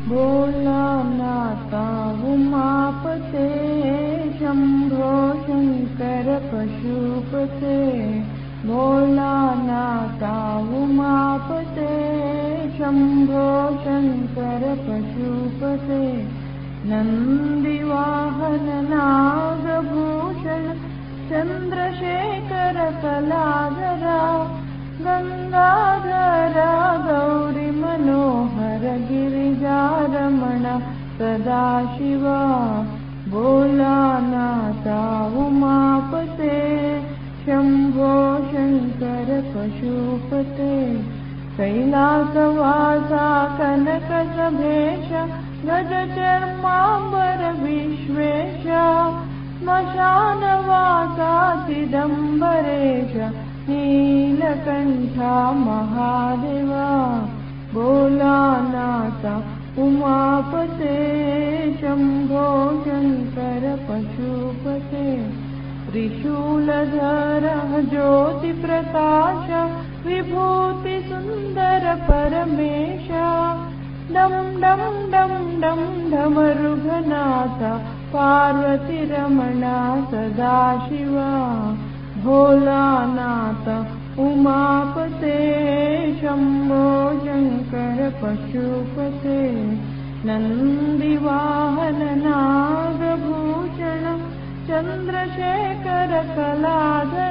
भोलानाथ उमापते शंभो शंकर पशुपते भोलानाथ उमापते शंभो शंकर पशुपते नंदिवाहन नागभूषण चंद्रशेखर कलाधरा गंगाधरा गौरी मनोहर गिरिजारमण सदाशिवा भोलानाथ उमापते शंभो शंकर पशुपते कैलासवासा कनकसभेश गजचर्मांबर विश्वेश श्मशानवासा चिदंबरेश नीलकंठा महादेवा भोलानाथ उमापते शंभो शंकर पशुपते त्रिशूलधर ज्योतिप्रकाश विभूति सुंदर परमेश डम डम डम डम डमरुघनाथ पार्वती रमणा सदाशिवा भोलानाथ उमापते शंभो शंकर पशुपते नंदिवाहन नागभूषण चंद्रशेखर कलाधर